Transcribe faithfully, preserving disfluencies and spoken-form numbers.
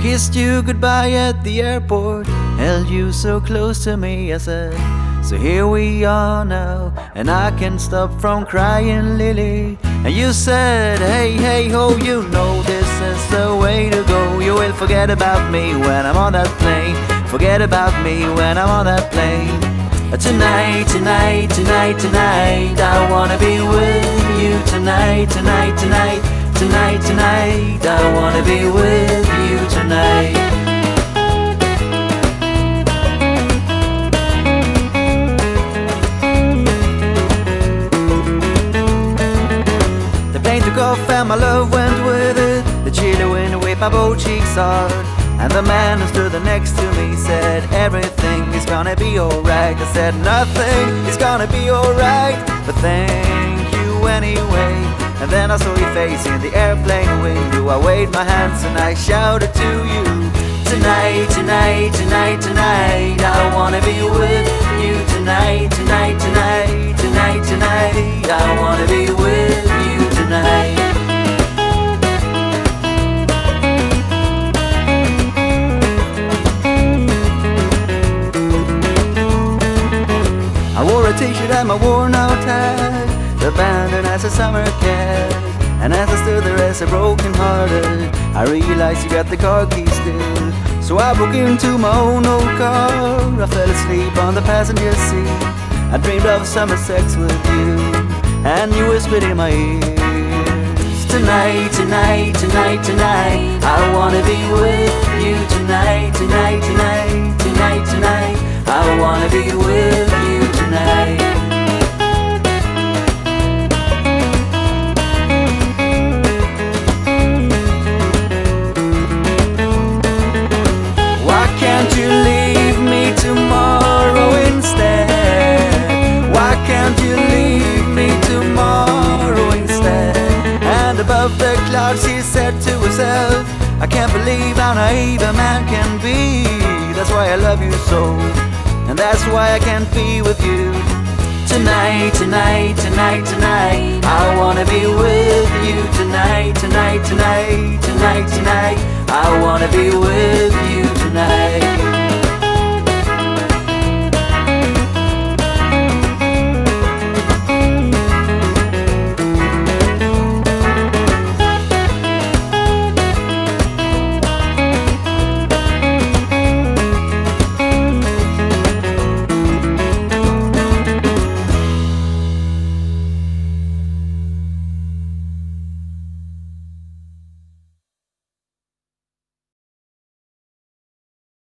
kissed you goodbye at the airport, held you so close to me. I said, so here we are now, and I can't stop from crying, Lily. And you said, hey, hey, ho, you know this is the way to go. You will forget about me when I'm on that plane. Forget about me when I'm on that plane. Tonight, tonight, tonight, tonight, I wanna be with you. Tonight, tonight, tonight, tonight, tonight, I wanna be with you tonight. The plane took off and my love went with it. The chilly wind whipped my both cheeks hard, and the man who stood next to me said, everything is gonna be alright. I said, nothing is gonna be alright, but thank you anyway. And then I saw your face in the airplane window. I waved my hands and I shouted to you, tonight, tonight, tonight, tonight, I wanna be with you. Tonight, tonight, tonight, tonight, tonight, I wanna be with you tonight. I wore a t-shirt and my worn out hat, abandoned as a summer cat. And as I stood there as a broken hearted, I realized you got the car keys still. So I broke into my own old car. I fell asleep on the passenger seat. I dreamed of summer sex with you, and you whispered in my ears, tonight, tonight, tonight, tonight, I wanna be with you. Tonight, tonight, tonight, tonight, tonight, I wanna be with you tonight. Why can't you leave me tomorrow instead? Why can't you leave me tomorrow instead? And above the clouds she said to herself, I can't believe how naive a man can be. That's why I love you so, and that's why I can't be with you. Tonight, tonight, tonight, tonight, I wanna be with you. Tonight, tonight, tonight, tonight, tonight, I wanna be with you tonight.